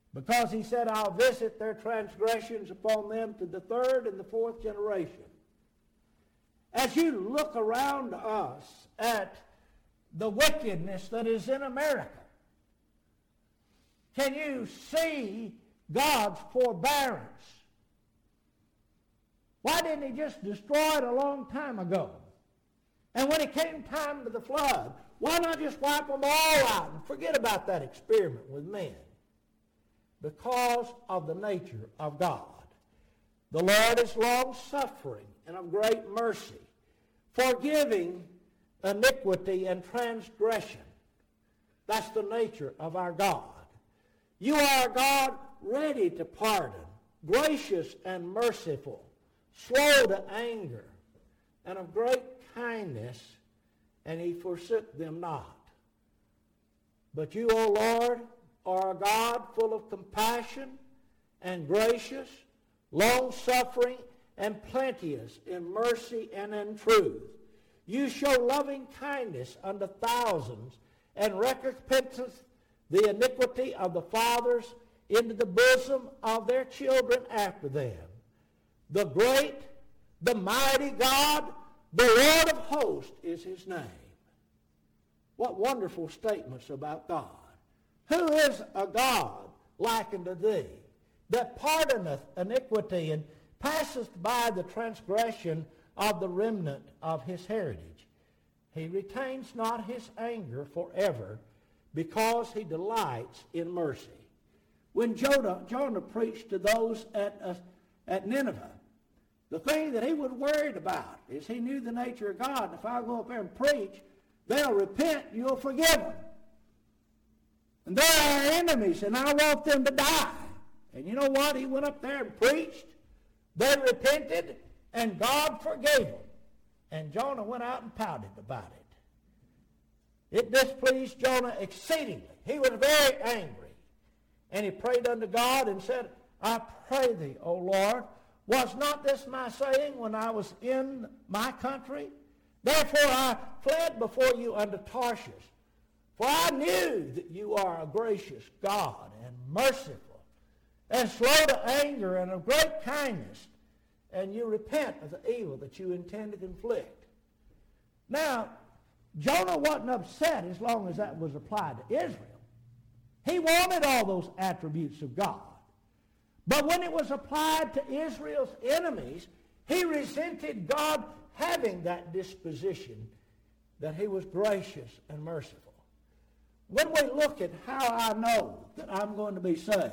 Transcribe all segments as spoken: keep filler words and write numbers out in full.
Because he said, I'll visit their transgressions upon them to the third and the fourth generation. As you look around us at the wickedness that is in America, can you see God's forbearance? Why didn't he just destroy it a long time ago? And when it came time to the flood, why not just wipe them all out and forget about that experiment with men? Because of the nature of God. The Lord is long-suffering and of great mercy, forgiving iniquity and transgression. That's the nature of our God. You are a God ready to pardon, gracious and merciful, slow to anger, and of great kindness, and he forsook them not. But you, O Lord, are a God full of compassion and gracious, long-suffering, and plenteous in mercy and in truth. You show loving kindness unto thousands, and recompenseth the iniquity of the fathers into the bosom of their children after them. The great, the mighty God, the Lord of hosts is his name. What wonderful statements about God. Who is a God like unto thee, that pardoneth iniquity and passeth by the transgression of the remnant of his heritage? He retains not his anger forever, because he delights in mercy. When Jonah, Jonah preached to those at, uh, at Nineveh, the thing that he was worried about is he knew the nature of God. If I go up there and preach, they'll repent, you'll forgive them. And they're our enemies, and I want them to die. And you know what? He went up there and preached. They repented, and God forgave them. And Jonah went out and pouted about it. It displeased Jonah exceedingly. He was very angry. And he prayed unto God and said, I pray thee, O Lord, was not this my saying when I was in my country? Therefore I fled before you unto Tarshish. For I knew that you are a gracious God and merciful, and slow to anger and of great kindness, and you repent of the evil that you intend to inflict. Now, Jonah wasn't upset as long as that was applied to Israel. He wanted all those attributes of God. But when it was applied to Israel's enemies, he resented God having that disposition, that he was gracious and merciful. When we look at how I know that I'm going to be saved,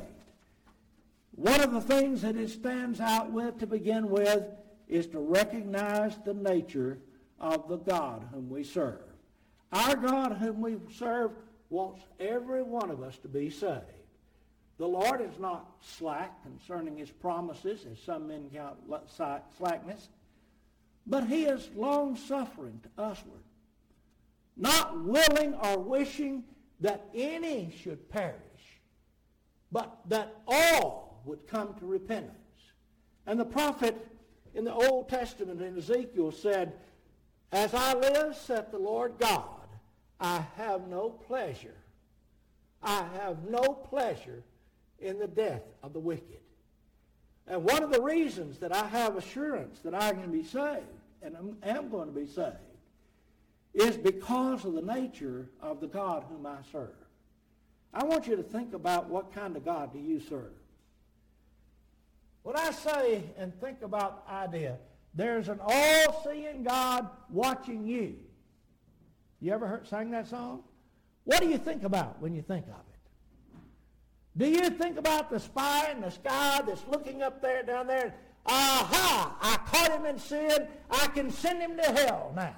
one of the things that it stands out with to begin with is to recognize the nature of the God whom we serve. Our God whom we serve wants every one of us to be saved. The Lord is not slack concerning his promises, as some men count slackness, but he is long-suffering to usward, not willing or wishing that any should perish, but that all would come to repentance. And the prophet in the Old Testament in Ezekiel said, as I live, saith the Lord God, I have no pleasure. I have no pleasure in the death of the wicked. And one of the reasons that I have assurance that I can be saved, and am going to be saved, is because of the nature of the God whom I serve. I want you to think about what kind of God do you serve. When I say and think about the idea, there's an all-seeing God watching you. You ever heard sang that song? What do you think about when you think of it? Do you think about the spy in the sky that's looking up there, down there, and, aha, I caught him in sin, I can send him to hell now?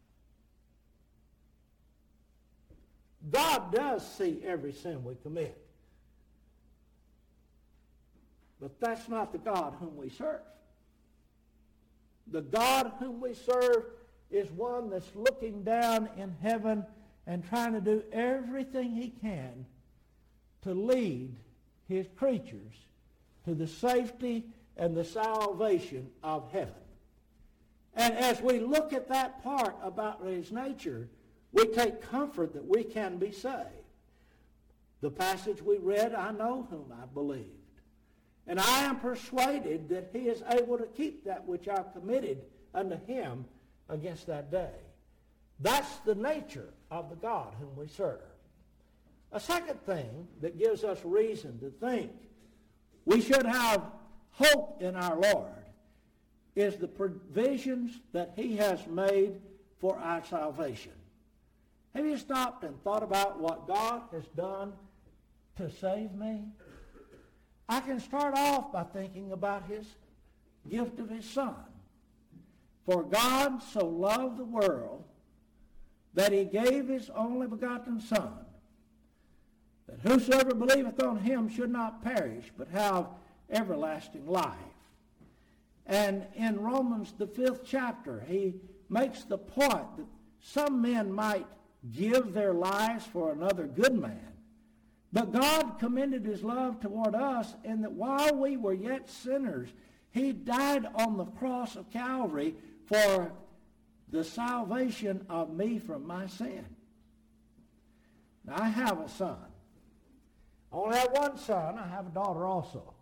God does see every sin we commit. But that's not the God whom we serve. The God whom we serve is one that's looking down in heaven and trying to do everything he can to lead his creatures to the safety and the salvation of heaven. And as we look at that part about his nature, we take comfort that we can be saved. The passage we read, I know whom I believed. And I am persuaded that he is able to keep that which I committed unto him against that day. That's the nature of the God whom we serve. A second thing that gives us reason to think we should have hope in our Lord is the provisions that he has made for our salvation. Have you stopped and thought about what God has done to save me? I can start off by thinking about his gift of his Son. For God so loved the world that he gave his only begotten Son, that whosoever believeth on him should not perish, but have everlasting life. And in Romans, the fifth chapter, he makes the point that some men might give their lives for another good man, but God commended his love toward us in that while we were yet sinners, he died on the cross of Calvary for the salvation of me from my sin. Now, I have a son. I only have one son. I have a daughter also.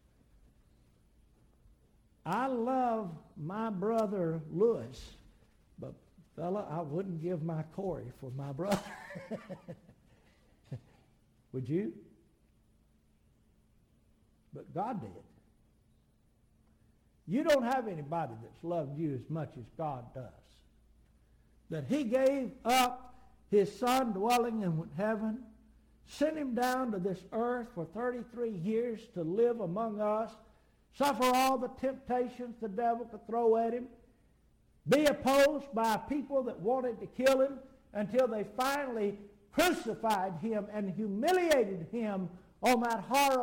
I love my brother Lewis, but fella, I wouldn't give my Corey for my brother. Would you? But God did. You don't have anybody that's loved you as much as God does. That he gave up his Son dwelling in heaven, sent him down to this earth for thirty-three years to live among us, suffer all the temptations the devil could throw at him, be opposed by people that wanted to kill him until they finally crucified him and humiliated him on that horrible